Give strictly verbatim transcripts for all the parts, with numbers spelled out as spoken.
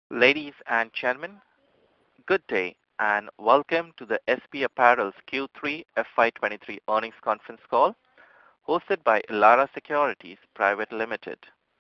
Ladies and gentlemen, good day and welcome to the S P Apparel's Q three F Y twenty-three earnings conference call hosted by Elara Securities Private Limited.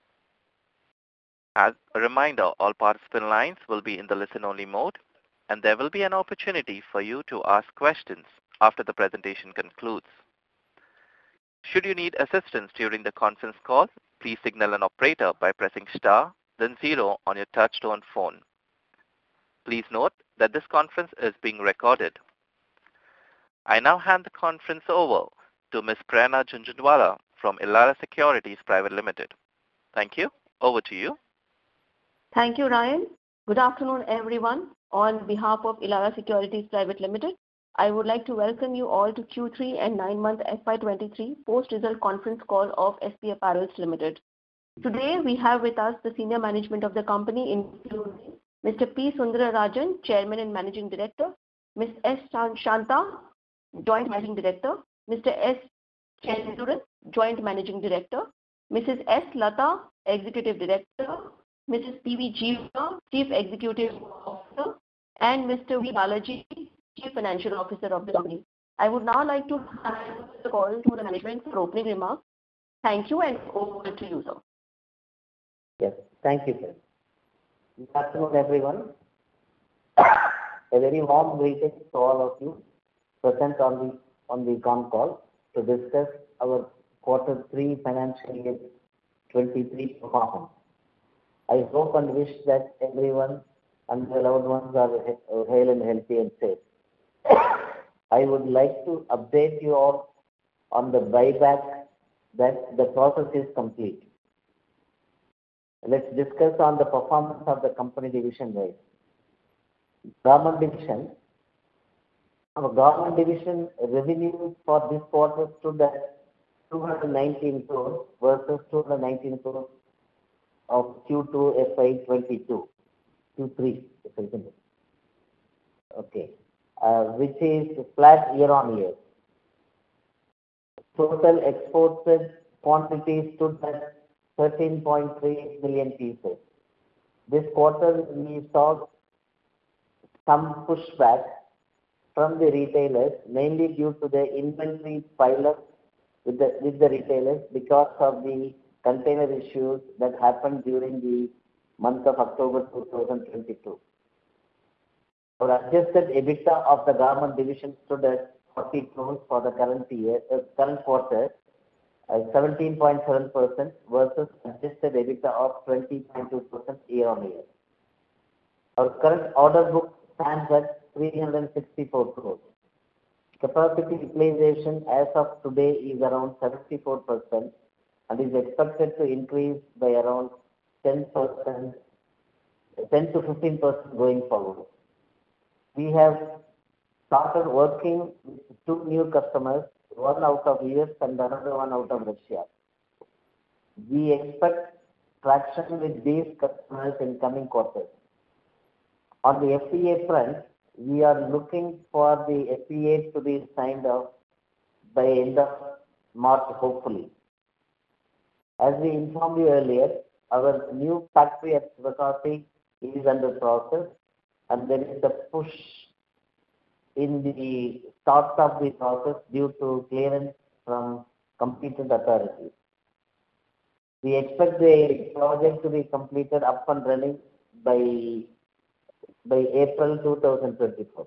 As a reminder, all participant lines will be in the listen-only mode, and there will be an opportunity for you to ask questions after the presentation concludes. Should you need assistance during the conference call, please signal an operator by pressing star, then zero on your touch-tone phone. Please note that this conference is being recorded. I now hand the conference over to Miz Prerna Jhunjhunwala from Elara Securities Private Limited. Thank you. Over to you. Thank you, Ryan. Good afternoon, everyone. On behalf of Elara Securities Private Limited, I would like to welcome you all to Q three and nine-month F Y twenty-three post-result conference call of S P Apparels Limited. Today, we have with us the senior management of the company, including Mister P. Sundararajan, Chairman and Managing Director, Miz S. Shanta, Joint Managing Director, Mister S. Chenduran, Joint Managing Director, Missus S. Lata, Executive Director, Missus P V Jeeva, Chief Executive Officer, and Mister V. Balaji, Chief Financial Officer of the company. I would now like to hand the call to the management for opening remarks. Thank you, and over to you, sir. Yes, thank you, sir. Good afternoon, everyone. A very warm greeting to all of you present on the on the con call to discuss our quarter three financial year twenty-three performance. I hope and wish that everyone and their loved ones are hale and healthy and safe. I would like to update you all on the buyback that the process is complete. Let's discuss on the performance of the company division wise. Government division. Our government division revenue for this quarter stood at two hundred nineteen crores versus two hundred nineteen crores of Q two F Y twenty-two, Q three, okay, uh, which is flat year on year. Total exported quantity stood at thirteen point three million pieces. This quarter we saw some pushback from the retailers, mainly due to the inventory pile-up with the, with the retailers because of the container issues that happened during the month of October two thousand twenty-two. Our adjusted EBITDA of the government division stood at forty crores for the current year, uh, current quarter, uh, seventeen point seven percent versus adjusted EBITDA of twenty point two percent year on year. Our current order book stands at three hundred sixty-four crores. Capacity utilization as of today is around seventy-four percent and is expected to increase by around ten percent, ten to fifteen percent going forward. We have started working with two new customers, one out of U S and another one out of Russia. We expect traction with these customers in coming quarters. On the F T A front, we are looking for the F T A to be signed off by end of March, hopefully. As we informed you earlier, our new factory at Sivakasi is under process, and there is a push in the start of the process due to clearance from competent authorities. We expect the project to be completed up and running by by April two thousand twenty-four.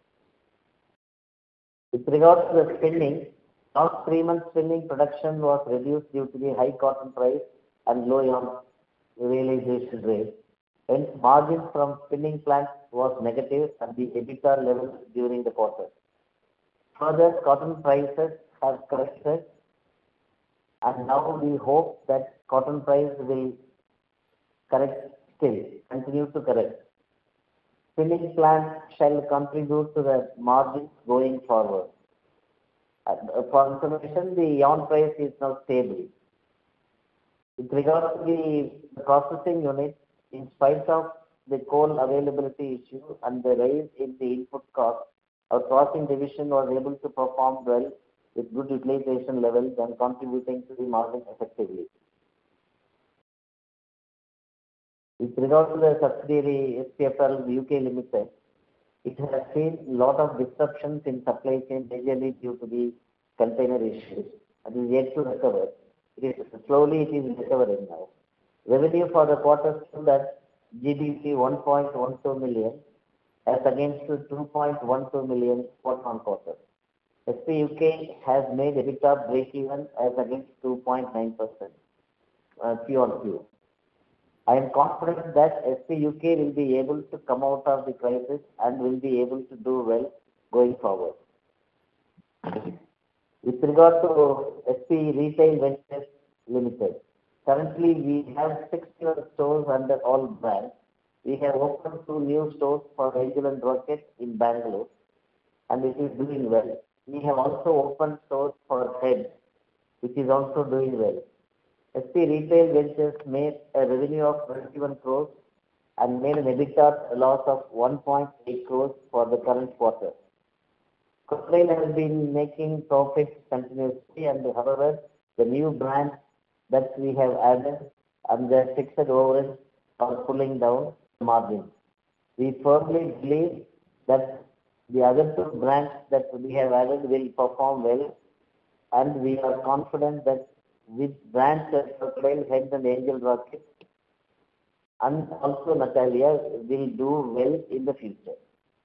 With regard to the spinning, last three months spinning production was reduced due to the high cotton price and low yarn realization rate. Hence, margins from spinning plant was negative at the EBITDA level during the quarter. Further, cotton prices have corrected, and now we hope that cotton price will correct still, continue to correct. Spinning plant shall contribute to the margins going forward. Uh, for information, the yarn price is now stable. With regard to the processing unit, in spite of the coal availability issue and the rise in the input cost, our processing division was able to perform well with good utilization levels and contributing to the margin effectively. With regard to the subsidiary S P F L U K Limited, it has seen a lot of disruptions in supply chain, majorly due to the container issues. It is yet to recover. It is slowly it is recovering now. Revenue for the quarter stood at G B P one point one two million as against two point one two million quarter on quarter. S P U K has made EBITDA break-even as against two point nine percent uh, Q on Q. I am confident that S P U K will be able to come out of the crisis and will be able to do well going forward. With regard to S P Retail Ventures Limited, currently we have sixty-one stores under all brands. We have opened two new stores for Angel and Rocket in Bangalore, and it is doing well. We have also opened stores for Head, which is also doing well. S P Retail Ventures made a revenue of twenty-one crores and made an EBITDA loss of one point eight crores for the current quarter. Crocodile has been making profits continuously, and however, the new brands that we have added and their fixed overheads are pulling down margins. We firmly believe that the other two brands that we have added will perform well, and we are confident that with brands like Crocodile, Head and Angel Rocket and also Natalia will do well in the future.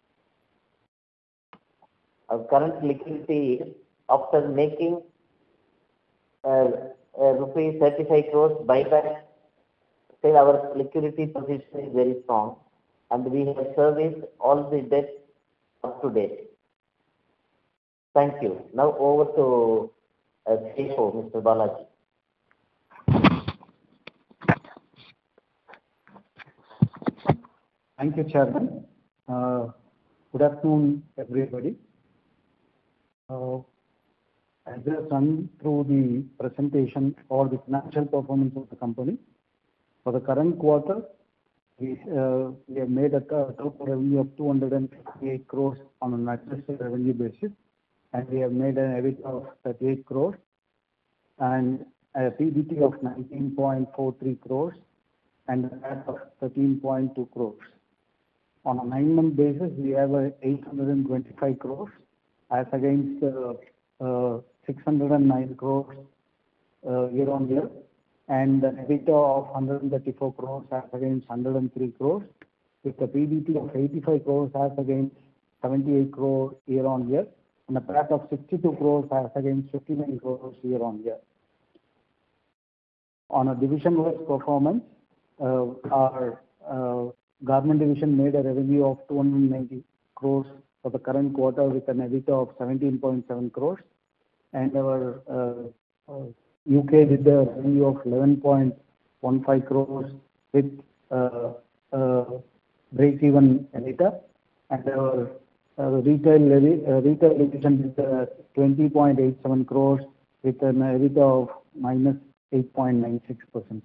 Our current liquidity is, after making uh, uh, rupees thirty-five crores buyback, still our liquidity position is very strong, and we have serviced all the debt up to date. Thank you. Now over to uh, C F O, Mister Balaji. Thank you, Chairman. Uh, good afternoon, everybody. Uh, I will run through the presentation or the financial performance of the company. For the current quarter, we, uh, we have made a total revenue of two hundred fifty-eight crores on an adjusted revenue basis, and we have made an EBITDA of thirty-eight crores and a P B T of nineteen point four three crores and a P A T of thirteen point two crores. On a nine-month basis, we have a eight hundred twenty-five crores as against uh, uh, six hundred nine crores uh, year on year, and an EBITDA of one hundred thirty-four crores as against one hundred three crores, with a P B T of eighty-five crores as against seventy-eight crores year on year, and a P A T of sixty-two crores as against fifty-nine crores year on year. On a division-wise performance, uh, our uh, garment division made a revenue of two hundred ninety crores for the current quarter with an EBITDA of seventeen point seven crores, and our uh, uh, U K did a revenue of eleven point one five crores with uh, uh, break-even EBITDA, and our uh, retail uh, retail division did uh, twenty point eight seven crores with an EBITDA of minus eight point nine six percent.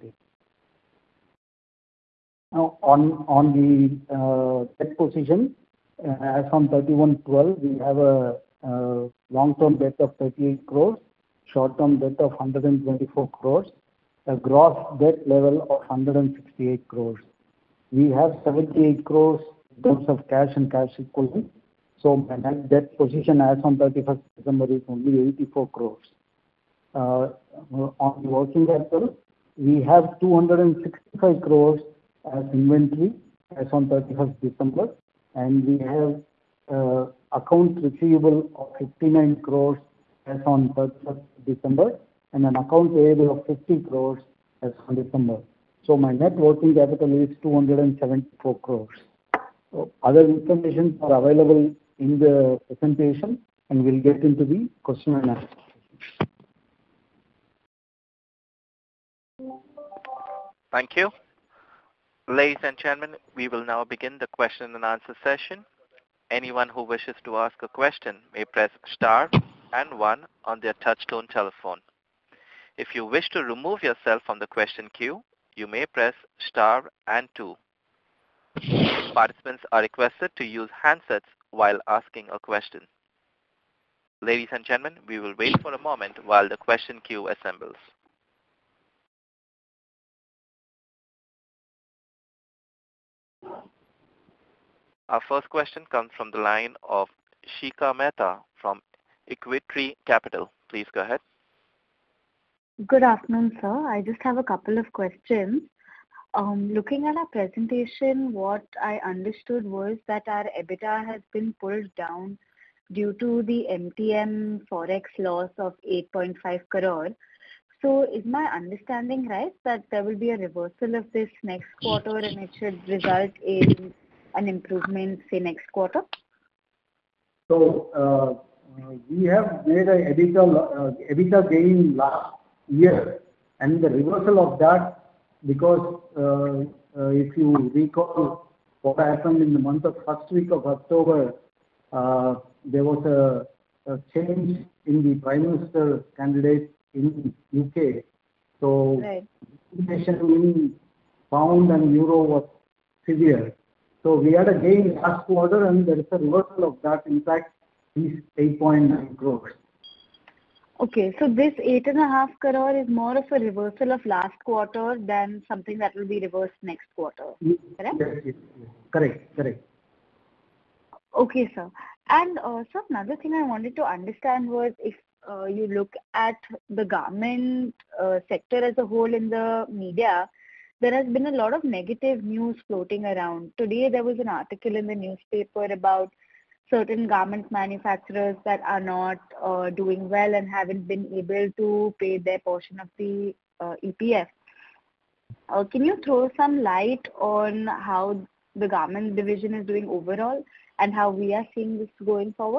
Now, on on the uh, debt position, uh, as on thirty-one twelve, we have a uh, long-term debt of thirty-eight crores, short-term debt of one hundred twenty-four crores, a gross debt level of one hundred sixty-eight crores. We have seventy-eight crores in terms of cash and cash equivalents. So my net debt position as on thirty-first December is only eighty-four crores. Uh, on the working capital, we have two hundred sixty-five crores as inventory as on thirty-first December, and we have uh, account receivable of fifty-nine crores as on thirty-first December, and an account payable of fifty crores as on December. So my net working capital is two hundred seventy-four crores. So other information are available in the presentation, and we'll get into the question and answer. Thank you. Ladies and gentlemen, we will now begin the question and answer session. Anyone who wishes to ask a question may press star and one on their touchtone telephone. If you wish to remove yourself from the question queue, you may press star and two. Participants are requested to use handsets while asking a question. Ladies and gentlemen, we will wait for a moment while the question queue assembles. Our first question comes from the line of Shikha Mehta from Equitree Capital. Please go ahead. Good afternoon, sir. I just have a couple of questions. Um, looking at our presentation, what I understood was that our EBITDA has been pulled down due to the M T M forex loss of eight point five crore. So is my understanding right that there will be a reversal of this next quarter and it should result in an improvement, say, next quarter? So uh, we have made a EBITDA, uh, EBITDA gain last year, and the reversal of that, because uh, uh, if you recall what happened in the month of first week of October, uh, there was a, a change in the Prime Minister candidate in U K. So right. inflation in pound and euro was severe. So we had a gain last quarter, and there is a reversal of that. In fact, is eight point nine crores. Okay, so this eight and a half crore is more of a reversal of last quarter than something that will be reversed next quarter. Correct? Yes, yes, yes. Correct, correct. Okay, sir. And uh, so another thing I wanted to understand was if uh, you look at the garment uh, sector as a whole in the media, there has been a lot of negative news floating around. Today there was an article in the newspaper about certain garment manufacturers that are not uh, doing well and haven't been able to pay their portion of the uh, E P F. Uh, can you throw some light on how the garment division is doing overall and how we are seeing this going forward?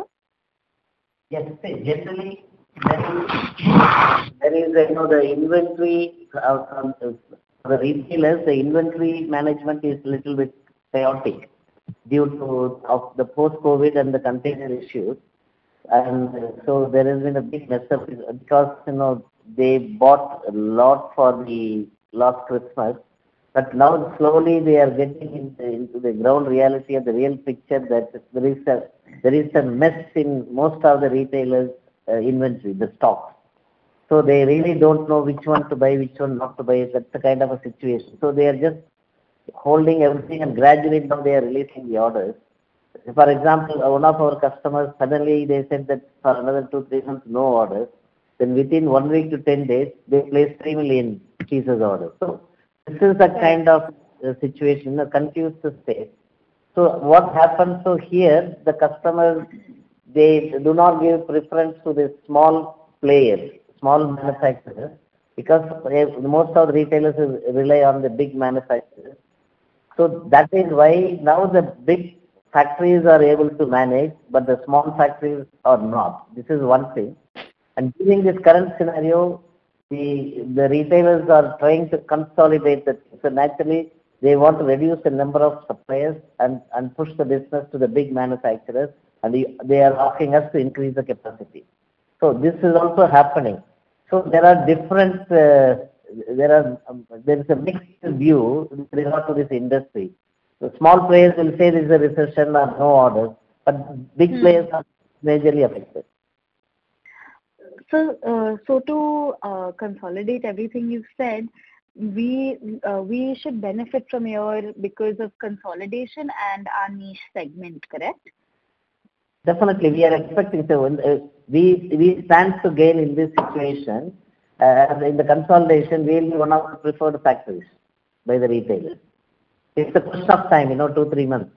Yes, generally there is, there is you know, the inventory, uh, um, for the retailers, the inventory management is a little bit chaotic due to of the post-COVID and the container issues. And uh, so there has been a big mess up because, you know, they bought a lot for the last Christmas, but now slowly they are getting into, into the ground reality of the real picture that there is a, there is a mess in most of the retailers' uh, inventory, the stocks. So they really don't know which one to buy, which one not to buy. That's the kind of a situation. So they are just holding everything, and gradually now they are releasing the orders. For example, one of our customers, suddenly they said that for another two, three months, no orders. Then within one week to ten days, they placed three million pieces orders. So this is the kind of uh, situation, a confused state. So what happens, so here, the customers, they do not give preference to the small players, small manufacturers, because most of the retailers rely on the big manufacturers. So that is why now the big factories are able to manage, but the small factories are not. This is one thing. And during this current scenario, the, the retailers are trying to consolidate that. So naturally, they want to reduce the number of suppliers and, and push the business to the big manufacturers, and the, they are asking us to increase the capacity. So this is also happening. So there are different, uh, there are, um, there is a mixed view with regard to this industry. The small players will say there is a recession or no orders, but big hmm. players are majorly affected. So, uh, so to uh, consolidate everything you've said, we uh, we should benefit from your because of consolidation and our niche segment, correct? Definitely, we are expecting to. Uh, we we stand to gain in this situation. Uh, in the consolidation, we will be one of the preferred factories by the retailers. It's a question of time, you know, two three months.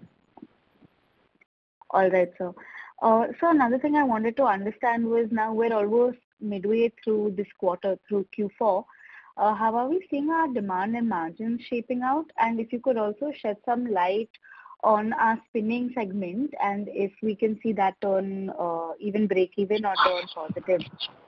All right, sir. Uh, so another thing I wanted to understand was now we're almost midway through this quarter, through Q four. Uh, how are we seeing our demand and margins shaping out? And if you could also shed some light on our spinning segment and if we can see that turn uh, even break even or turn positive.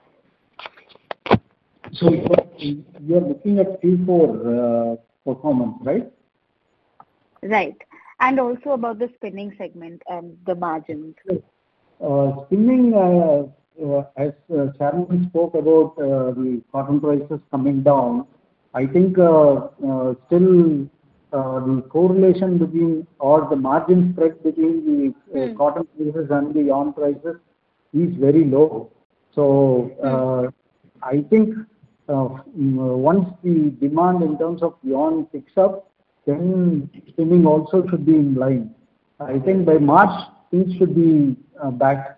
So you are looking at Q four uh, performance, right? Right. And also about the spinning segment and the margins. Uh, spinning, uh, uh, as uh, Chairman spoke about uh, the cotton prices coming down, I think uh, uh, still uh, the correlation between or the margin spread between the uh, hmm. cotton prices and the yarn prices is very low. So uh, hmm. I think uh, once the demand in terms of yarn picks up, then spinning also should be in line. I think by March, things should be uh, back.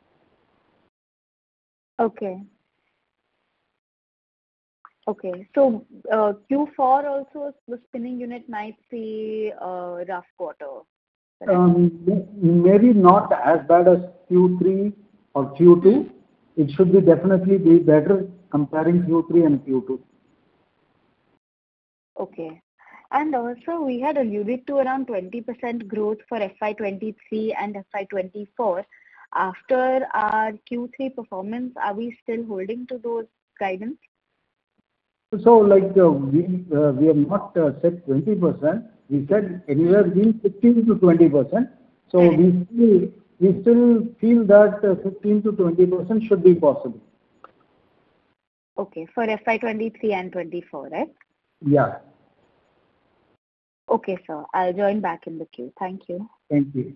Okay. Okay. So uh, Q four also, the spinning unit might see a rough quarter. correct? Um, maybe not as bad as Q three or Q two. It should be definitely be better comparing Q three and Q two. Okay. And also, we had alluded to around twenty percent growth for F Y twenty-three and F Y twenty-four. After our Q three performance, are we still holding to those guidance? So, like uh, we uh, we have not uh, said twenty percent. We said anywhere between fifteen to twenty percent. So we still we still feel that uh, fifteen to twenty percent should be possible. Okay, for F Y twenty-three and twenty-four, right? Yeah. Okay, sir. I'll join back in the queue. Thank you. Thank you.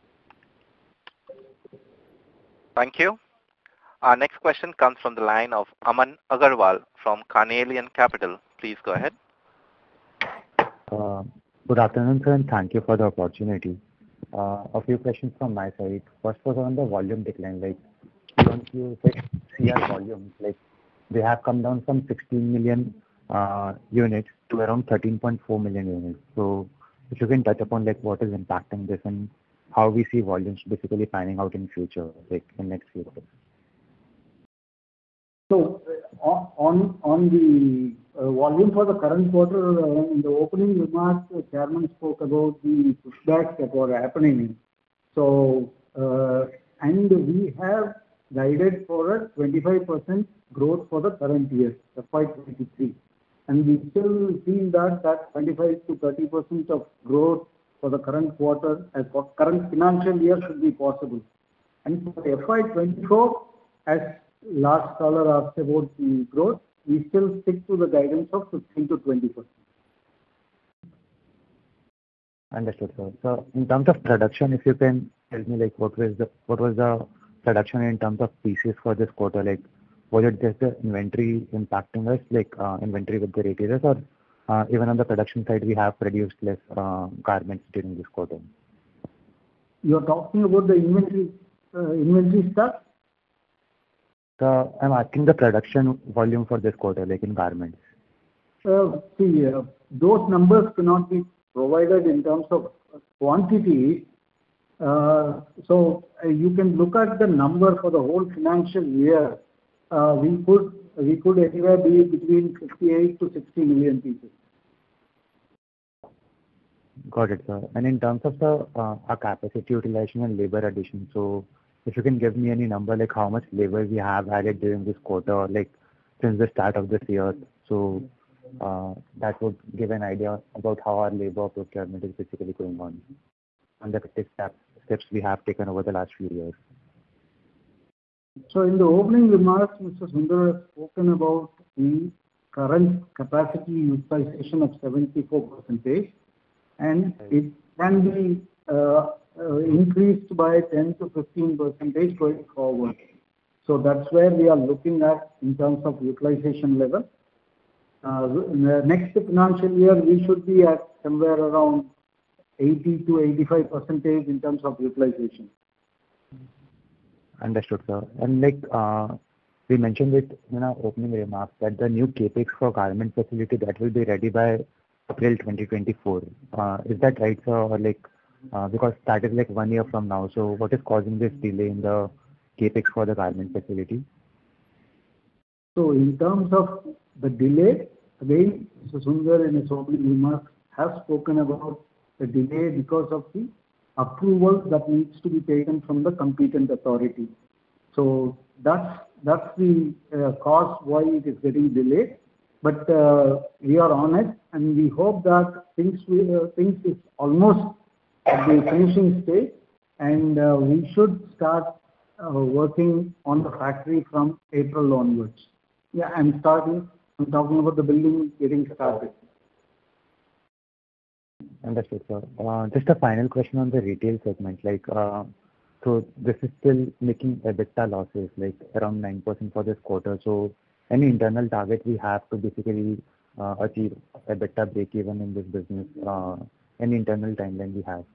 Thank you. Our next question comes from the line of Aman Agarwal from Carnelian Capital. Please go ahead. Uh, good afternoon, sir, and thank you for the opportunity. Uh, a few questions from my side. First was on the volume decline. Like, once you see our volumes, like they have come down from sixteen million uh, units to around thirteen point four million units. So, if you can touch upon like what is impacting this and how we see volumes basically panning out in future, like in next few years. So uh, on on the uh, volume for the current quarter, uh, in the opening remarks, the chairman spoke about the pushbacks that were happening. So uh, and we have guided for a twenty-five percent growth for the current year, F Y twenty-three, and we still feel that that twenty-five to thirty percent of growth for the current quarter, uh, for current financial year should be possible. And for F Y twenty-four, as last caller asked about the growth, we still stick to the guidance of fifteen to twenty percent. Understood, sir. So in terms of production, if you can tell me like what was the what was the production in terms of pieces for this quarter? Like was it just the inventory impacting us, like uh, inventory with the retailers, or uh, even on the production side we have produced less uh, garments during this quarter? You are talking about the inventory uh, inventory stuff. So I'm asking the production volume for this quarter, like in garments. Uh, see, uh, those numbers cannot be provided in terms of quantity. Uh, so uh, you can look at the number for the whole financial year. Uh, we could we could anywhere be between fifty-eight to sixty million pieces. Got it, sir. And in terms of the uh, our capacity utilization and labor addition, so if you can give me any number, like how much labor we have added during this quarter, like since the start of this year, so uh, that would give an idea about how our labor procurement is basically going on, and the steps steps we have taken over the last few years. So in the opening remarks, Mister Sundar has spoken about the current capacity utilization of seventy-four percent, and it can be uh, uh, increased by ten to fifteen percent going forward. So that's where we are looking at in terms of utilization level. Uh, in the next financial year, we should be at somewhere around eighty to eighty-five percent in terms of utilization. Understood, sir. And like uh, we mentioned it in our opening remarks that the new capex for garment facility that will be ready by April twenty twenty-four. Uh, is that right, sir? Or like uh, because that is like one year from now. So what is causing this delay in the capex for the garment facility? So in terms of the delay, again, Mister Sundar in his opening remarks has spoken about the delay because of the approval that needs to be taken from the competent authority. So that's that's the uh, cause why it is getting delayed. But uh, we are on it, and we hope that things will, uh, things is almost at the finishing stage, and uh, we should start uh, working on the factory from April onwards. Yeah, I'm starting. I'm talking about the building getting started. Understood, sir. Uh, just a final question on the retail segment. Like, uh, so this is still making EBITDA losses, like around nine percent for this quarter. So any internal target we have to basically uh, achieve a better break-even in this business? Uh, any internal timeline we have?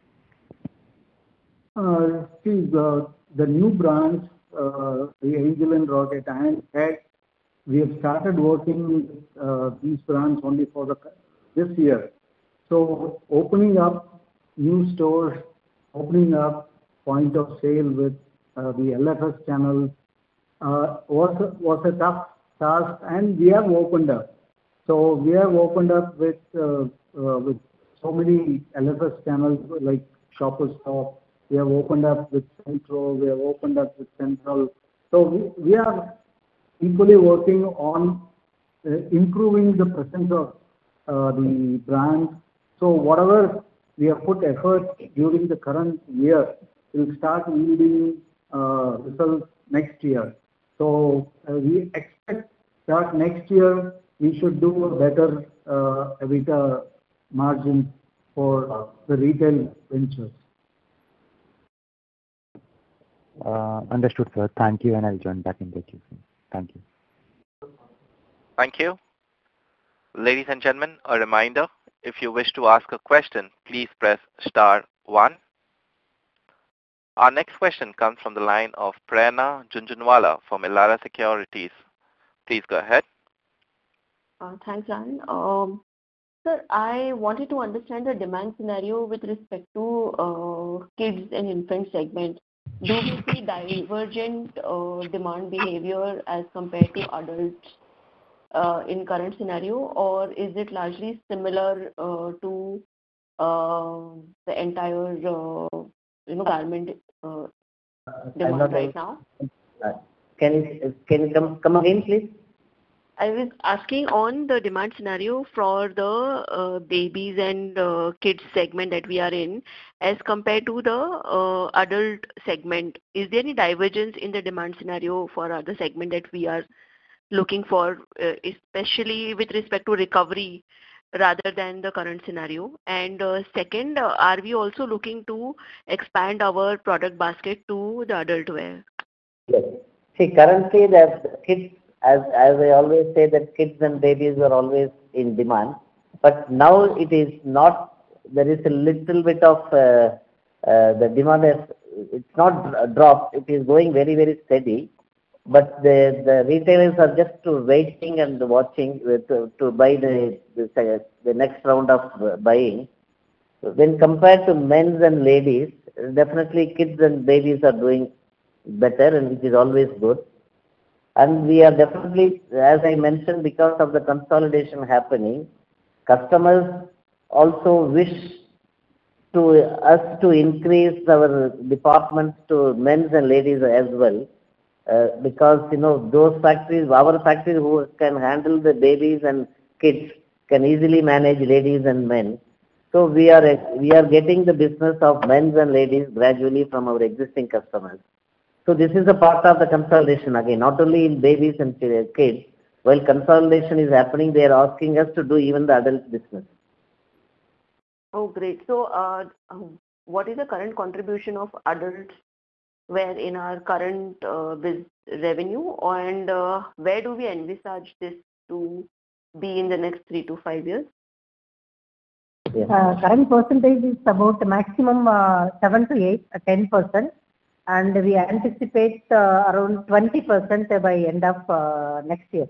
Uh, see, the, the new brands, uh, the Angel and Rocket and Head, we have started working with uh, these brands only for the this year. So opening up new stores, opening up point of sale with uh, the L F S channel uh, was was a tough task, and we have opened up. So we have opened up with uh, uh, with so many L F S channels like Shoppers Stop. We have opened up with Centro. We have opened up with Central. So we, we are equally working on uh, improving the presence of uh, the brand. So whatever we have put effort during the current year will start yielding uh, results next year. So uh, we expect that next year we should do a better uh, EBITDA margin for the retail ventures. Uh, understood, sir. Thank you, and I'll join back in the queue. Thank you. Thank you. Ladies and gentlemen, a reminder, if you wish to ask a question, please press star one. Our next question comes from the line of Prerna Junjunwala from Elara Securities. Please go ahead. Uh, thanks, Ryan. Um, sir, I wanted to understand the demand scenario with respect to uh, kids and infant segment. Do we see divergent uh, demand behavior as compared to adults uh, in current scenario, or is it largely similar uh, to uh, the entire uh, you know garment uh, demand right now? Uh, can you can you come come again, please? I was asking on the demand scenario for the uh, babies and uh, kids segment that we are in as compared to the uh, adult segment. Is there any divergence in the demand scenario for other segment that we are looking for, uh, especially with respect to recovery rather than the current scenario? And uh, second, uh, are we also looking to expand our product basket to the adult wear? Yes. See, currently the kids, as as I always say, that kids and babies are always in demand. But now it is not. There is a little bit of uh, uh, the demand is. It's not dropped. It is going very very steady. But the the retailers are just waiting and watching to, to buy the, the the next round of buying. When compared to men's and ladies, definitely kids and babies are doing better, and which is always good. And we are definitely, as I mentioned, because of the consolidation happening, customers also wish to us to increase our departments to men's and ladies as well, uh, because you know those factories, our factories who can handle the babies and kids can easily manage ladies and men. So we are we are getting the business of men's and ladies gradually from our existing customers. So this is a part of the consolidation again, not only in babies and kids. While consolidation is happening, they are asking us to do even the adult business. Oh, great. So uh, what is the current contribution of adults wear in our current uh, biz revenue, and uh, where do we envisage this to be in the next three to five years? Yeah. Uh, current percentage is about maximum uh, seven to eight, uh, ten percent. And we anticipate uh, around twenty percent by end of uh, next year.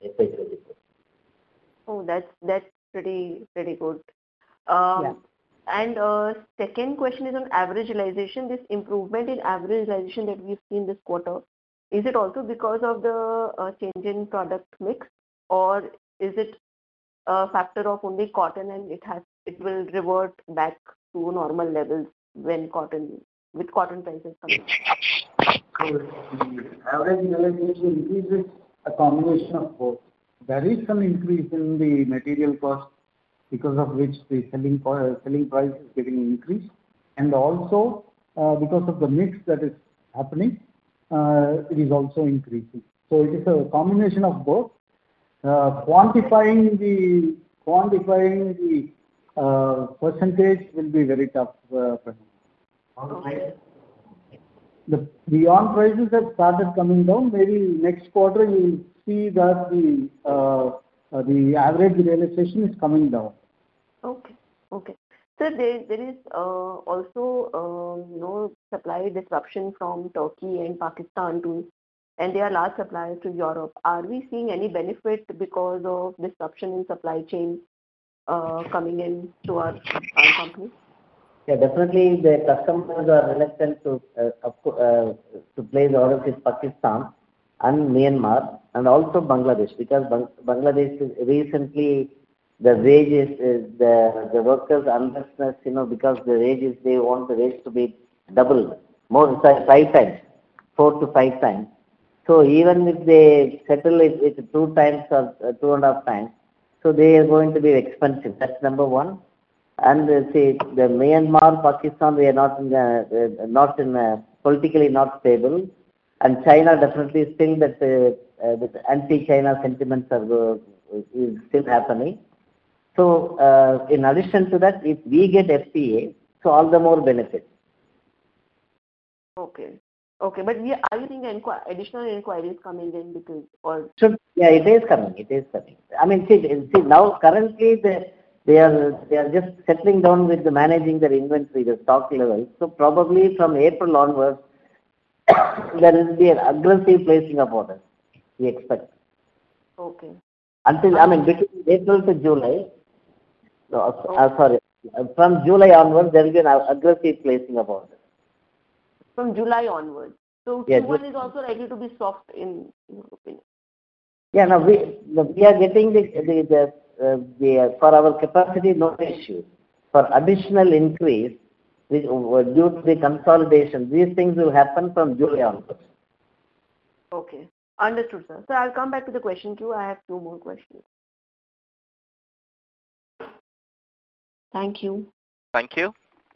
Oh, that's that's pretty pretty good. Um, yeah. And uh, second question is on average realization. This improvement in average realization that we've seen this quarter, is it also because of the uh, change in product mix, or is it a factor of only cotton and it has it will revert back to normal levels when cotton with cotton prices coming up? So the average realization increase is a combination of both. There is some increase in the material cost, because of which the selling selling price is getting increased, and also uh, because of the mix that is happening, uh, it is also increasing. So it is a combination of both. Uh, quantifying the quantifying the uh, percentage will be very tough. Uh, Okay. The beyond prices have started coming down. Maybe next quarter you will see that the uh, uh, the average realization is coming down. Okay. Okay. Sir, there, there is uh, also, um, you know, supply disruption from Turkey and Pakistan too, and they are large suppliers to Europe. Are we seeing any benefit because of disruption in supply chain uh, coming in to our, our company? Yeah, definitely the customers are reluctant to uh, uh, to place orders with Pakistan and Myanmar and also Bangladesh, because Bang Bangladesh recently the wages, uh, the the workers' unrestness, you know, because the wages, they want the wage to be double, more, sorry, five times, four to five times. So even if they settle it with two times or uh, two and a half times, so they are going to be expensive. That's number one. And uh, see, the Myanmar, Pakistan, they are not in, uh, uh, not in uh, politically not stable, and China definitely still that uh, uh, the anti-China sentiments are uh, is still happening. So uh, in addition to that, if we get F T A, so all the more benefit. Okay. Okay, but we are you seeing inqu additional inquiries coming in because or So yeah, it is coming. It is coming. I mean, see, see now currently the they are they are just settling down with the managing their inventory, the stock levels. So probably from April onwards, there will be an aggressive placing of orders. We expect. okay. Until I mean between April to July. No, uh, sorry. From July onwards, there will be an aggressive placing of orders. From July onwards. So yeah, Q one is also likely to be soft in your opinion. Yeah, no, we we are getting the the, the, uh, the uh, for our capacity, no issue. For additional increase, which, uh, due to the consolidation, these things will happen from July onwards. Okay, understood, sir. So I'll come back to the question queue. I have two more questions. Thank you. Thank you.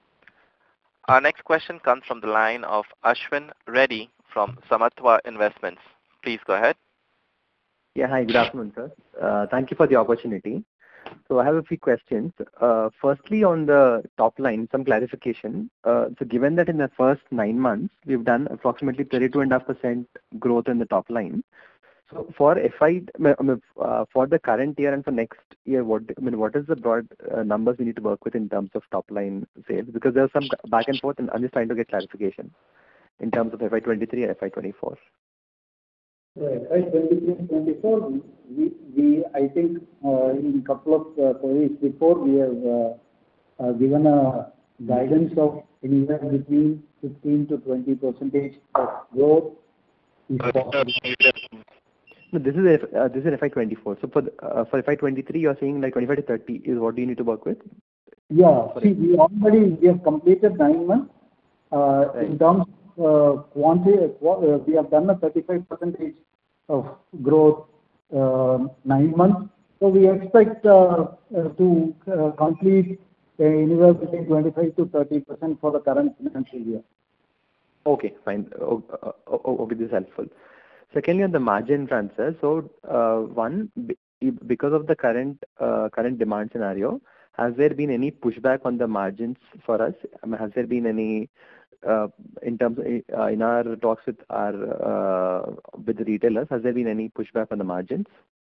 Our next question comes from the line of Ashwin Reddy from Samatva Investments. Please go ahead. Yeah, hi, good afternoon, sir. Uh, thank you for the opportunity. So I have a few questions. Uh, firstly, on the top line, some clarification. Uh, so given that in the first nine months, we've done approximately thirty-two point five percent growth in the top line. So for F I, I mean, uh, for the current year and for next year, what I mean, what is the broad uh, numbers we need to work with in terms of top line sales? Because there's some back and forth, and I'm just trying to get clarification in terms of F I twenty-three and F I twenty-four. Uh, F I twenty-three twenty-four, we, we, I think uh, in a couple of uh, queries before, we have uh, uh, given a guidance of anywhere between fifteen to twenty percentage of growth is possible. No, this is F, uh, this is F I twenty-four. So for the, uh, for F I twenty-three, you're saying like twenty-five to thirty is what do you need to work with? Yeah, see, we already we have completed nine months. Uh, Right. In terms of uh, quantity, uh, we have done a thirty-five percentage of growth uh, nine months. So we expect uh, uh, to uh, complete uh, anywhere between twenty-five to thirty percent for the current financial year. Okay, fine. O- o- o- Okay, this is helpful. Secondly, on the margin transfer, so uh, one, be- because of the current uh, current demand scenario, has there been any pushback on the margins for us? I mean, has there been any uh, in terms of, uh, in our talks with our uh, with the retailers? Has there been any pushback on the margins?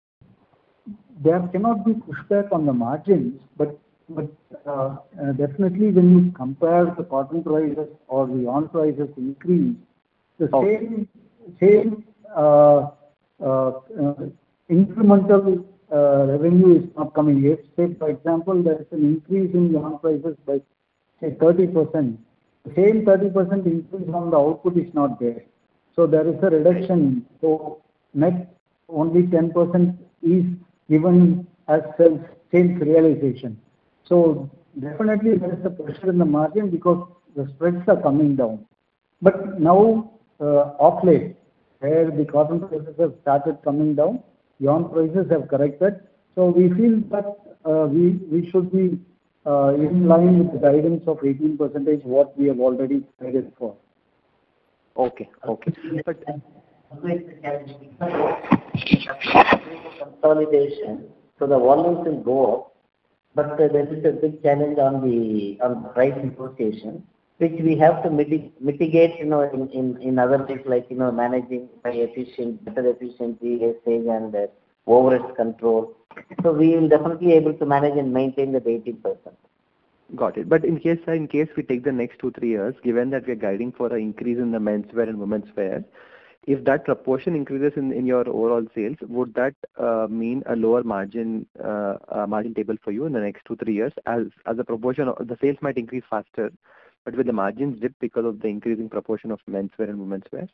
There cannot be pushback on the margins, but but uh, uh, definitely when you compare the cotton prices or the yarn prices increase, the Okay. same same uh, uh, uh, incremental uh, revenue is not coming. If, say, for example, there is an increase in yarn prices by, say, thirty percent, the same thirty percent increase on the output is not there. So there is a reduction. So net only ten percent is given as sales, sales realization. So definitely there is a pressure in the margin because the spreads are coming down. But now, uh, off late, where the cotton prices have started coming down, yarn prices have corrected. So we feel that uh, we we should be uh, in line with the guidance of eighteen percent, what we have already guided for. Okay, okay. But Consolidation, so the volumes will go up, but uh, there is a big challenge on the on the price negotiation, which we have to mitig mitigate, you know, in, in, in other ways, like, you know, managing by efficient, better efficiency, wastage, and uh, overhead control. So we will definitely able to manage and maintain that eighteen percent. Got it. But in case, sir, in case we take the next two, three years, given that we are guiding for an increase in the menswear and women's wear, if that proportion increases in, in your overall sales, would that uh, mean a lower margin uh, uh, margin table for you in the next two, three years? As as the proportion of the sales might increase faster, but will the margins dip because of the increasing proportion of menswear and women's wear?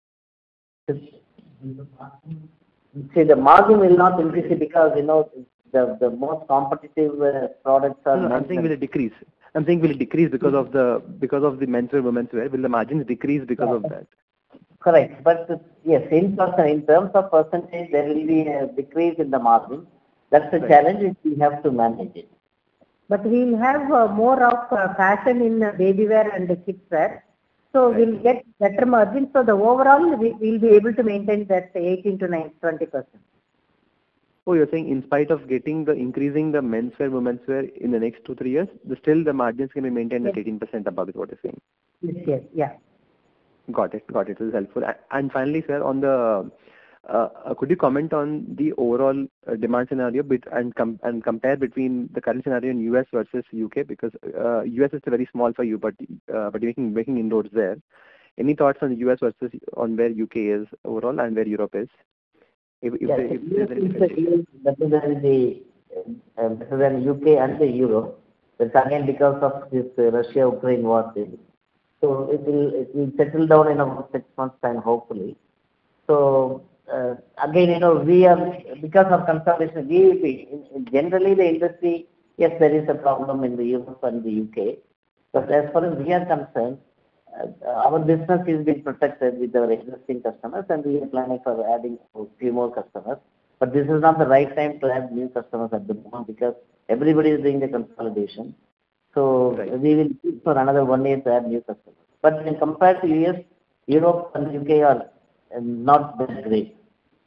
See, the margin will not increase because, you know, the, the most competitive uh, products are... No, no, I'm saying will it decrease? I'm saying will it decrease because of the because of the menswear, women's wear? Will the margins decrease because of that? Correct. But uh, yes, in, percent, in terms of percentage, there will be a decrease in the margin. That's the right. challenge which we have to manage it. But we'll have uh, more of uh, fashion in uh, baby wear and the kids wear. So right. we'll get better margin. So the overall, we will be able to maintain that eighteen to twenty percent. Oh, you're saying in spite of getting the increasing the menswear, women's wear in the next two, three years, the, still the margins can be maintained yes. at eighteen percent above is what you're saying? Yes, yes, yeah. Got it, got it. This is helpful. And finally, sir, on the, uh, uh, could you comment on the overall uh, demand scenario bit and com and compare between the current scenario in U S versus U K? Because uh, U S is very small for you, but uh, but you're making, making inroads there. Any thoughts on the U S versus on where U K is overall and where Europe is? If, if yes, there, if there's any differentiation. Better than the uh, better than U K and the Europe. That's again because of this uh, Russia-Ukraine war thing. So it will it will settle down in about six months' time, hopefully. So uh, again, you know, we are because of consolidation. We, we generally the industry, yes, there is a problem in the Europe and the U K, but as far as we are concerned, uh, our business is being protected with our existing customers, and we are planning for adding a few more customers. But this is not the right time to add new customers at the moment because everybody is doing the consolidation. So right. we will keep for another one year to add new customers. But when compared to U S, Europe and U K are not that great.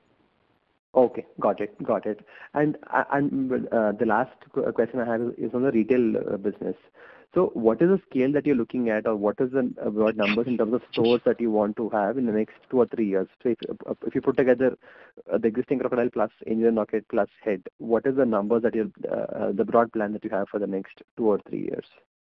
Okay, got it, got it. And and uh, the last question I have is on the retail uh, business. So what is the scale that you're looking at, or what is the uh, what numbers in terms of stores that you want to have in the next two or three years? So if, uh, if you put together uh, the existing Crocodile plus Angel and Orchid plus Head, what is the numbers that you uh, the broad plan that you have for the next two or three years?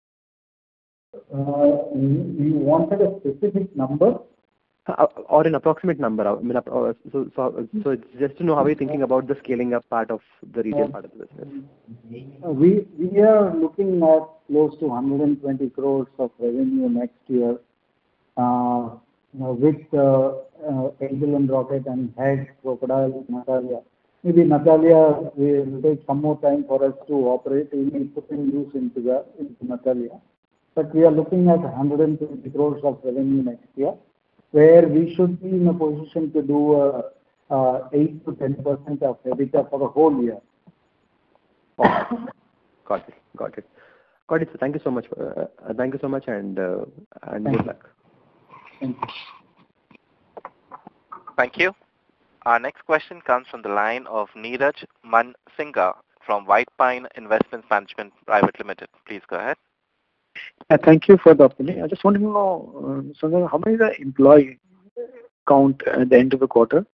Uh, you wanted a specific number? Uh, or an approximate number. I mean, uh, so, so, so it's just to know how you're thinking about the scaling up part of the retail part of the business. Uh, we we are looking at close to one hundred twenty crores of revenue next year, uh, you know, with uh, uh, Angel and Rocket and Head, Crocodile, Natalia. Maybe Natalia will take some more time for us to operate. We will put in use into the into Natalia, but we are looking at one hundred twenty crores of revenue next year, where we should be in a position to do uh, uh, eight to ten percent of EBITDA for the whole year. Oh, got it, got it, got it. So thank you so much. Uh, uh, thank you so much, and uh, and thank good you. luck. Thank you. Thank you. Our next question comes from the line of Neeraj Mansingha from White Pine Investment Management Private Limited. Please go ahead. Uh, thank you for the opportunity. I just wanted to know, uh, so how many is the employee count at the end of the quarter?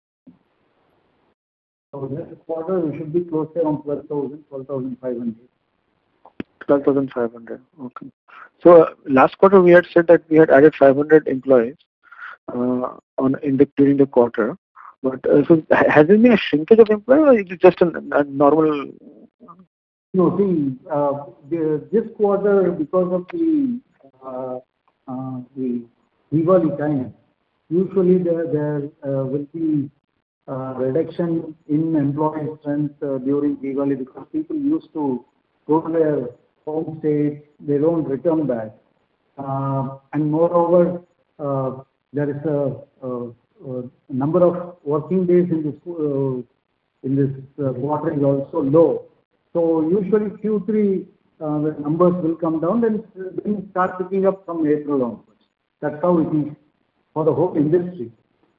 So this quarter we should be close to around twelve thousand, twelve thousand five hundred. twelve thousand five hundred. Okay. So uh, last quarter we had said that we had added five hundred employees uh, on in the, during the quarter. But uh, so has there been a shrinkage of employees, or is it just a, a normal? No, see, uh, the, this quarter, because of the uh, uh, the Diwali time, usually there, there uh, will be uh, reduction in employee strength uh, during Diwali because people used to go to their home states, they don't return back. Uh, and moreover, uh, there is a, a, a number of working days in this, uh, in this uh, quarter is also low. So usually Q three, uh, the numbers will come down, then, then start picking up from April onwards. That's how it is for the whole industry.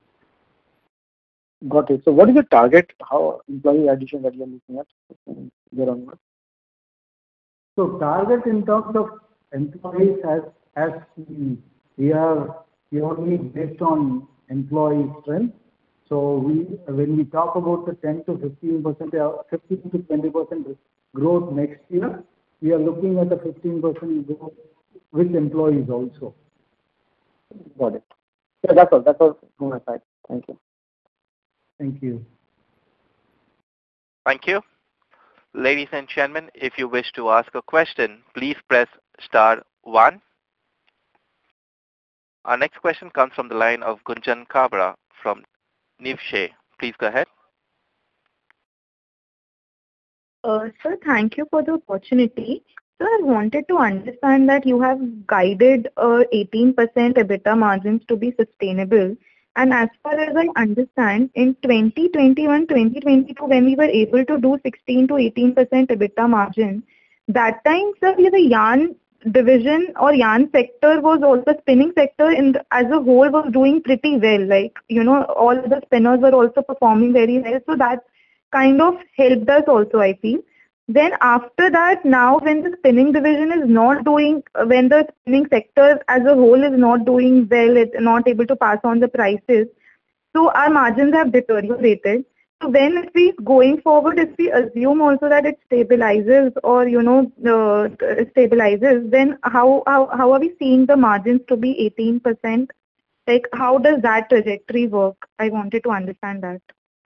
Got it. So what is the target, how employee addition that you are looking at there onwards? So target in terms of employees, as, as we are purely based on employee strength. So we, when we talk about the ten to fifteen percent, fifteen to twenty percent growth next year, we are looking at a fifteen percent growth with employees also. Got it. Yeah, that's all. That's all from my side. Thank you. Thank you. Thank you. Ladies and gentlemen, if you wish to ask a question, please press star one. Our next question comes from the line of Gunjan Kabra from Niveshaay. Please go ahead. Uh, sir, thank you for the opportunity. So I wanted to understand that you have guided uh, eighteen percent EBITDA margins to be sustainable. And as far as I understand, in twenty twenty-one twenty twenty-two, when we were able to do sixteen to eighteen percent EBITDA margin, that time, sir, the yarn division or yarn sector was also, spinning sector in the, as a whole was doing pretty well. Like, you know, all the spinners were also performing very well. So that kind of helped us also, I feel. Then after that, now when the spinning division is not doing, when the spinning sector as a whole is not doing well, it's not able to pass on the prices, so our margins have deteriorated. So when if we going forward, if we assume also that it stabilizes or, you know, uh, stabilizes, then how, how, how are we seeing the margins to be eighteen percent? Like, how does that trajectory work? I wanted to understand that.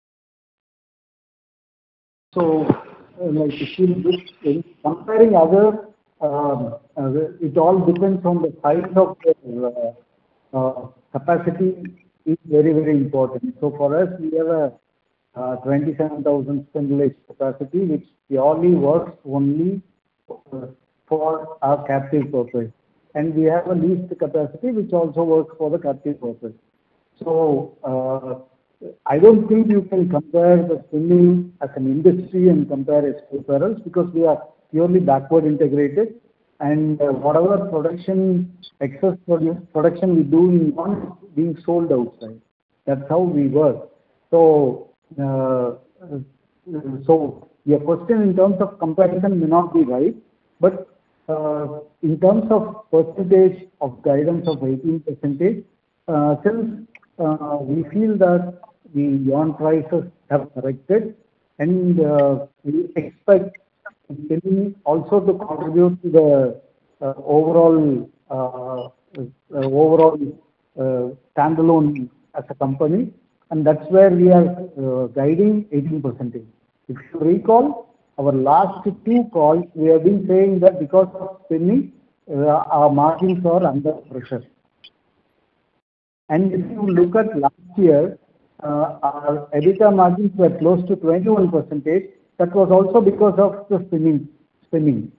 So, uh, like if you look, in comparing other, um, uh, it all depends on the size of the uh, uh, capacity is very, very important. So for us, we have a uh, twenty-seven thousand spindle capacity, which purely works only uh, for our captive purpose. And we have a leased capacity, which also works for the captive purpose. So, uh, I don't think you can compare the spinning as an industry and compare S K Apparels because we are purely backward integrated, and uh, whatever production, excess production we do in one is being sold outside. That's how we work. So, uh, so your question in terms of comparison may not be right, but uh, in terms of percentage of guidance of eighteen percent, uh, since uh, we feel that the yarn prices have corrected, and uh, we expect spinning also to contribute to the uh, overall uh, uh, overall uh, standalone as a company, and that's where we are uh, guiding eighteen percent. If you recall, our last two calls, we have been saying that because of spinning, uh, our margins are under pressure. And if you look at last year, uh, our EBITDA margins were close to twenty-one percent. That was also because of the spinning. spinning.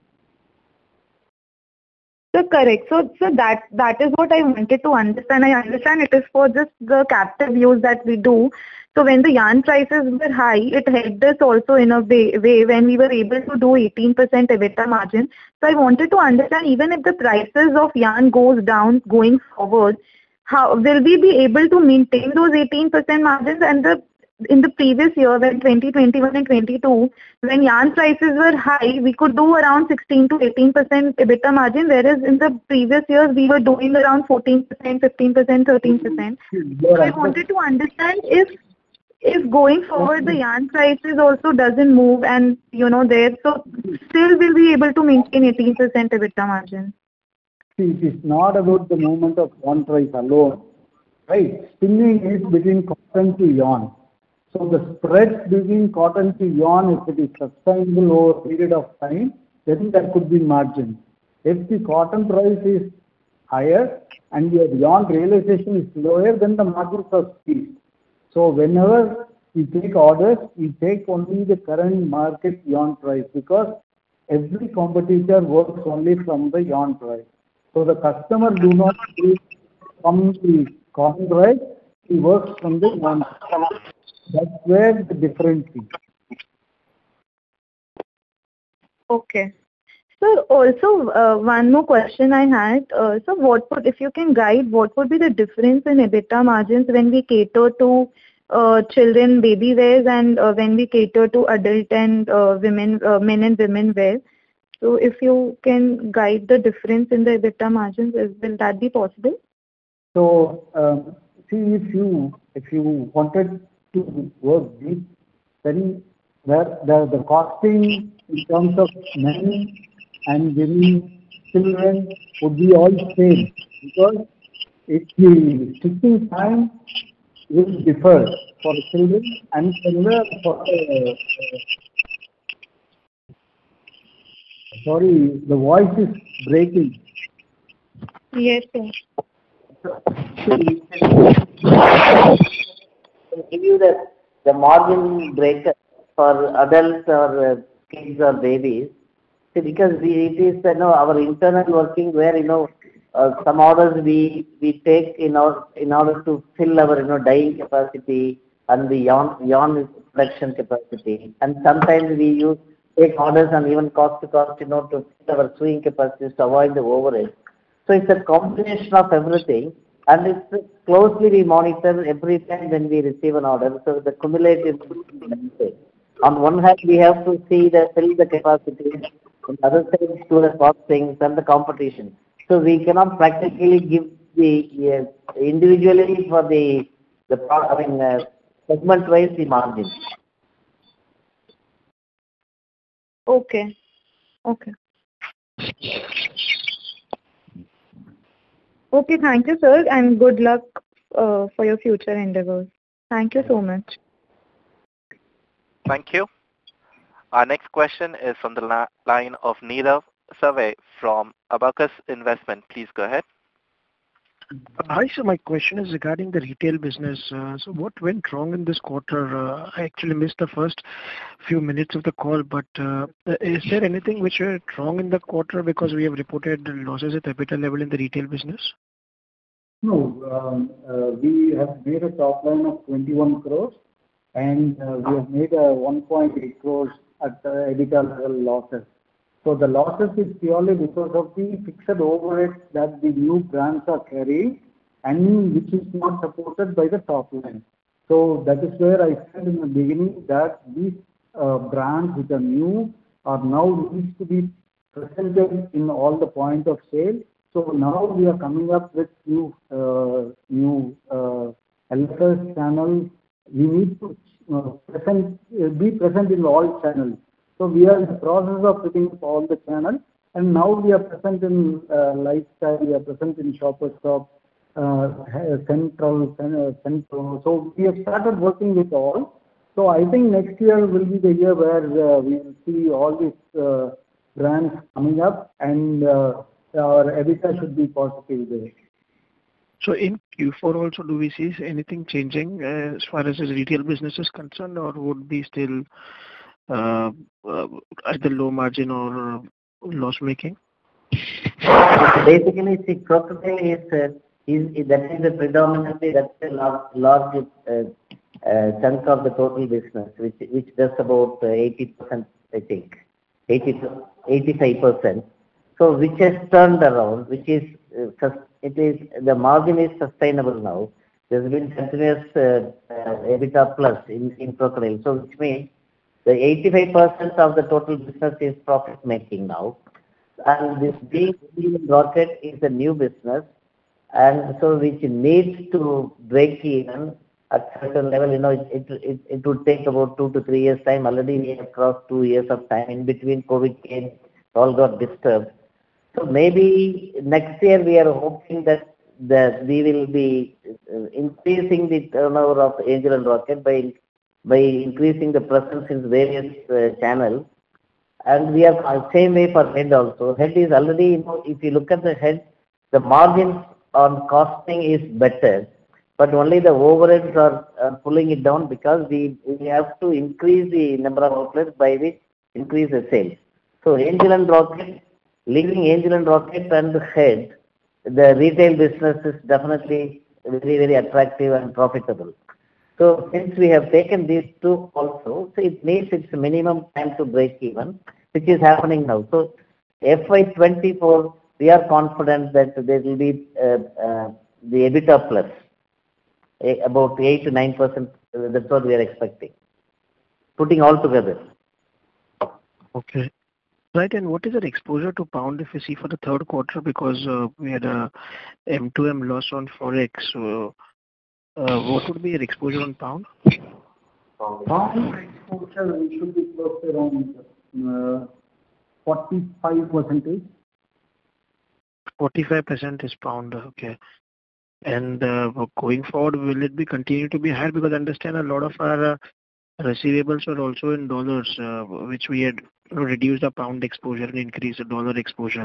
So correct. So, so that that is what I wanted to understand. I understand it is for just the captive use that we do. So when the yarn prices were high, it helped us also in a way, way when we were able to do eighteen percent EBITDA margin. So I wanted to understand, even if the prices of yarn goes down going forward, how will we be able to maintain those eighteen percent margins? And the in the previous year, when twenty twenty-one and twenty-two, when yarn prices were high, we could do around sixteen to eighteen percent EBITDA margin, whereas in the previous years, we were doing around fourteen percent, fifteen percent, thirteen percent. So I wanted to understand if if going forward the yarn prices also doesn't move and, you know, there, so still will be able to maintain eighteen percent EBITDA margin. See, it is not about the movement of yarn price alone, right? Spinning is between cotton to yarn. So the spread between cotton to yarn, if it is sustainable over a period of time, then there could be margin. If the cotton price is higher and your yarn realization is lower, then the margins are squeezed. So whenever we take orders, we take only the current market yarn price because every competitor works only from the yarn price. So the customer do not take from the cotton price, he works from the yarn price. That's where the difference is. Okay. So also uh, one more question I had. Uh, so what would, if you can guide, what would be the difference in EBITDA margins when we cater to uh, children, baby wears, and uh, when we cater to adult and uh, women, uh, men and women wear? So if you can guide the difference in the EBITDA margins, is, will that be possible? So um, see, if you if you wanted to work deep, then the, the, the costing in terms of men and women, children would be all same, because if the stitching time will differ for children and similar for uh, sorry, the voice is breaking. Yes, sir. Give you the, the margin breaker for adults or uh, kids or babies. See, because we, it is you know, our internal working where you know uh, some orders we we take in order in order to fill our you know dyeing capacity and the yarn yarn production capacity, and sometimes we use take orders and even cost to cost you know to fill our sewing capacities to avoid the overhead. So it's a combination of everything, and it's closely we monitor every time when we receive an order. So the cumulative benefit. On one hand, we have to see the fill the capacity. On the other side, to the costings and the competition. So we cannot practically give the uh, individually for the the I mean uh, segment wise the margin. Okay. Okay. Okay, thank you, sir, and good luck uh, for your future endeavors. Thank you so much. Thank you. Our next question is from the la- line of Nirav Savai from Abacus Investment. Please go ahead. Hi, sir. My question is regarding the retail business. Uh, so what went wrong in this quarter? Uh, I actually missed the first few minutes of the call, but uh, is there anything which went wrong in the quarter because we have reported losses at EBITDA level in the retail business? No, um, uh, we have made a top line of twenty-one crores and uh, we have made a one point eight crores at the EBITDA level losses. So the losses is purely because of the fixed overheads that the new brands are carrying and which is not supported by the top line. So that is where I said in the beginning that these uh, brands which are new are now needs to be presented in all the point of sale. So now we are coming up with new uh, new uh, L F S channels. We need to uh, present uh, be present in all channels. So we are in the process of putting up all the channels, and now we are present in uh, lifestyle, we are present in Shoppers Stop, uh, Central, Central. So we have started working with all. So I think next year will be the year where uh, we will see all these uh, brands coming up, and uh, our EBITDA should be positive there. So in Q four also, do we see anything changing uh, as far as the retail business is concerned, or would be still Uh, uh, at the low margin or uh, loss making? Basically, see, crocodile is, uh, is, is that is a predominantly that's a large, large uh, uh, chunk of the total business, which which does about uh, eighty percent, I think, eighty to eighty-five percent. So which has turned around, which is uh, it is the margin is sustainable now. There's been continuous uh, uh, EBITDA plus in in crocodile. So which means the eighty-five percent of the total business is profit making now, and this being rocket is a new business, and so which needs to break even at certain level. You know, it it it would take about two to three years time. Already we have crossed two years of time. In between, COVID came, all got disturbed. So maybe next year we are hoping that that we will be increasing the turnover of Angel and Rocket by by increasing the presence in various uh, channels. And we are same way for head also. Head is already, you know, if you look at the head, the margins on costing is better, but only the overheads are, are pulling it down because we, we have to increase the number of outlets by which increase the sales. So Angel and Rocket, leaving Angel and Rocket and head, the retail business is definitely very, very attractive and profitable. So since we have taken these two also, so it needs its minimum time to break even, which is happening now. So F Y twenty-four, we are confident that there will be uh, uh, the EBITDA plus, uh, about eight to nine percent. Uh, that's what we are expecting, putting all together. Okay. Right, and what is our exposure to pound if we see for the third quarter, because uh, we had a M two M loss on Forex, so uh, what would be your exposure on pound? Pound exposure, we should be close to around uh, forty-five percent. forty-five percent is pound. Okay. And uh, going forward, will it be continue to be higher? Because I understand a lot of our uh, receivables are also in dollars, uh, which we had you know, reduced the pound exposure and increased the dollar exposure.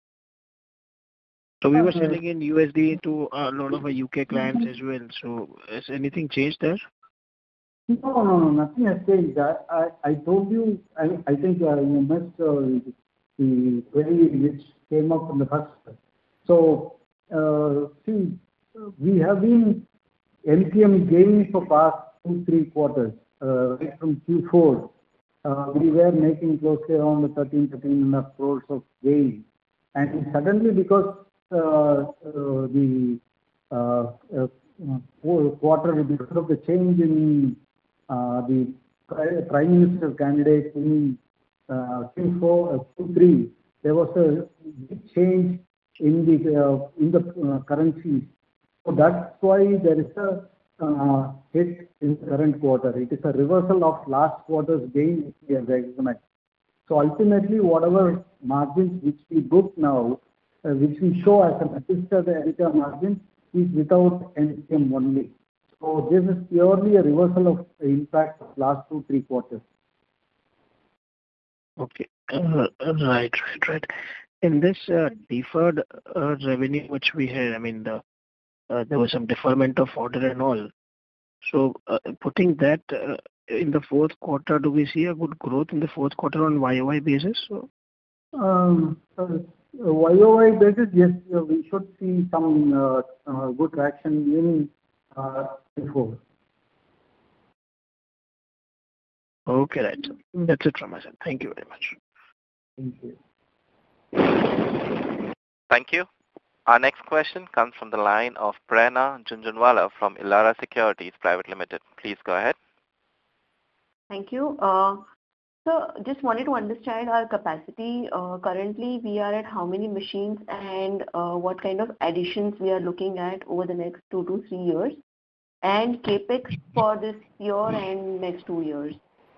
So we were selling in U S D to a lot of our U K clients as well. So has anything changed there? No, no, no, nothing has changed. I, I, I told you, I, I think uh, you missed uh, the query which came up in the first. So, uh, see, we have been L T M gaining for past two, three quarters, uh, right from Q four. Uh, we were making closely around thirteen, thirteen and a half crores of gain. And suddenly, because uh, uh, the uh, uh, quarter, because of the change in uh, the Prime Minister candidate in uh, Q four, uh, Q three, there was a big change in the uh, in the uh, currencies. So that's why there is a uh, hit in the current quarter. It is a reversal of last quarter's gain which we have recognized. So ultimately, whatever margins which we book now, uh, which we show as an adjusted EBITDA margin, is without N C M only. So this is purely a reversal of the impact of last two, three quarters. Okay. Uh, right, right, right. In this uh, deferred uh, revenue which we had, I mean, the, uh, there was some deferment of order and all. So uh, putting that uh, in the fourth quarter, do we see a good growth in the fourth quarter on Y O Y basis? So, Um, uh, Y O Y basis, yes, uh, we should see some uh, uh, good traction in uh, Q four. okay, right. That's it from my side. Thank you very much. Thank you. Thank you. Our next question comes from the line of Prerna Junjunwala from Elara Securities Private Limited. Please go ahead. Thank you. Uh, so just wanted to understand our capacity. Uh, currently, we are at how many machines and uh, what kind of additions we are looking at over the next two to three years, and capex for this year and next two years.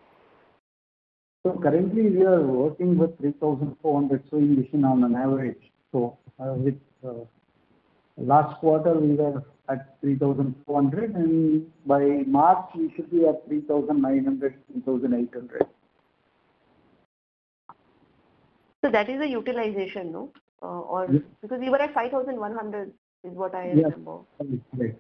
So currently we are working with three thousand four hundred sewing machine on an average. So uh, with uh, last quarter we were at three thousand four hundred, and by March we should be at three thousand nine hundred, three thousand eight hundred. So that is the utilization, no? Uh, or Yes. Because we were at five thousand one hundred is what I Yes. remember. Right.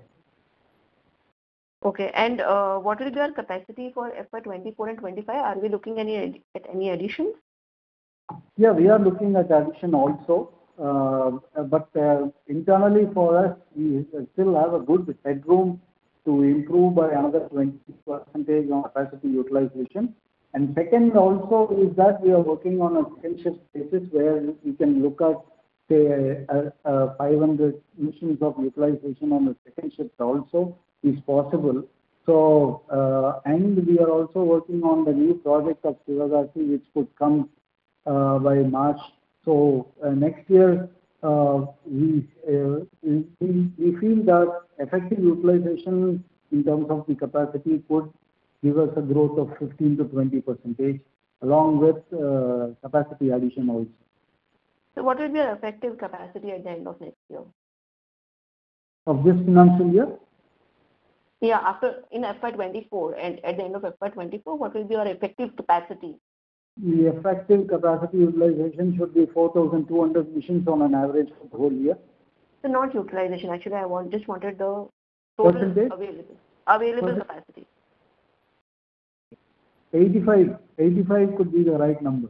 Okay, and uh, what will be our capacity for F Y twenty-four and twenty-five? Are we looking any ad- at any additions? Yeah, we are looking at addition also, uh, but uh, internally for us, we still have a good headroom to improve by another twenty percent on capacity utilization. And second also is that we are working on a second shift basis where we can look at, say, uh, uh, five hundred machines of utilization on the second shift also is possible. So, uh, and we are also working on the new project of Sivagasi, which could come uh, by March. So uh, next year, uh, we, uh, we we feel that effective utilization in terms of the capacity could give us a growth of fifteen to twenty percentage, along with uh, capacity addition also. So what will be our effective capacity at the end of next year? Of this financial year? Yeah, after in F Y twenty-four and at the end of F Y twenty-four, what will be our effective capacity? The effective capacity utilization should be four thousand two hundred machines on an average for the whole year. So not utilization. Actually, I want just wanted the total Percentage? available available Percent- capacity. eighty-five, eighty-five could be the right number.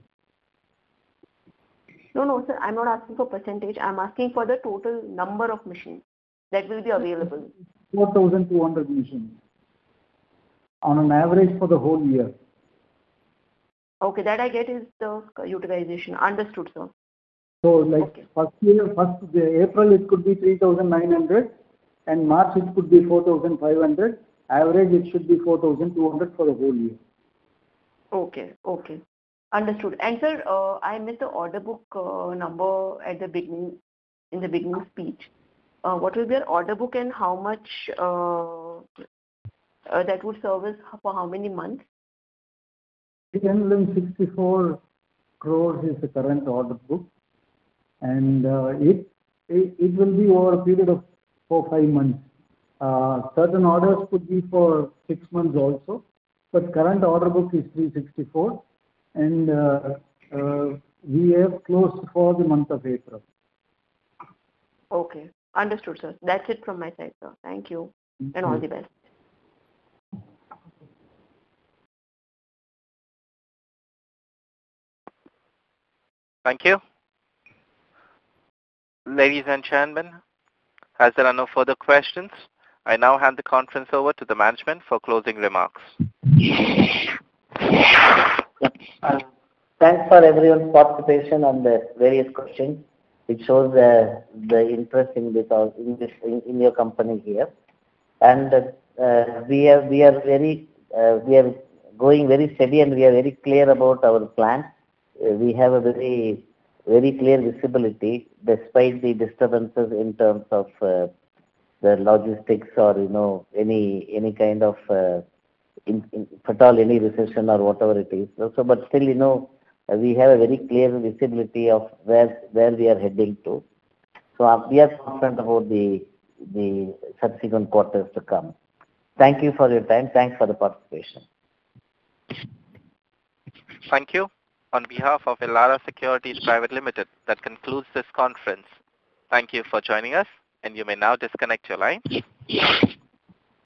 No, no, sir. I'm not asking for percentage. I'm asking for the total number of machines that will be available. four thousand two hundred machines on an average for the whole year. Okay, that I get is the utilization. Understood, sir. So like Okay. first year, first the April it could be three thousand nine hundred, and March it could be four thousand five hundred. Average it should be four thousand two hundred for the whole year. Okay, okay. Understood. And sir, uh, I missed the order book uh, number at the beginning, in the beginning speech. Uh, what will be our order book and how much uh, uh, that would service for how many months? three hundred sixty-four crores is the current order book, and uh, it, it it will be over a period of four five months. Uh, certain orders could be for six months also, but current order book is three hundred sixty-four, and uh, uh, we have closed for the month of April. Okay, understood, sir. That's it from my side, sir. Thank you, and all the best. Thank you. Ladies and gentlemen, as there are no further questions, I now hand the conference over to the management for closing remarks. Uh, thanks for everyone's participation on the various questions. It shows uh, the interest in this, in, this in, in your company here, and uh, we are we are very uh, we are going very steady, and we are very clear about our plan. Uh, we have a very very clear visibility despite the disturbances in terms of uh, the logistics or you know any any kind of uh, in, in, if at all any recession or whatever it is. So, but still you know uh, we have a very clear visibility of where where we are heading to. So uh, we are confident about the the subsequent quarters to come. Thank you for your time. Thanks for the participation. Thank you. On behalf of Elara Securities Private Limited, that concludes this conference. Thank you for joining us, and you may now disconnect your line.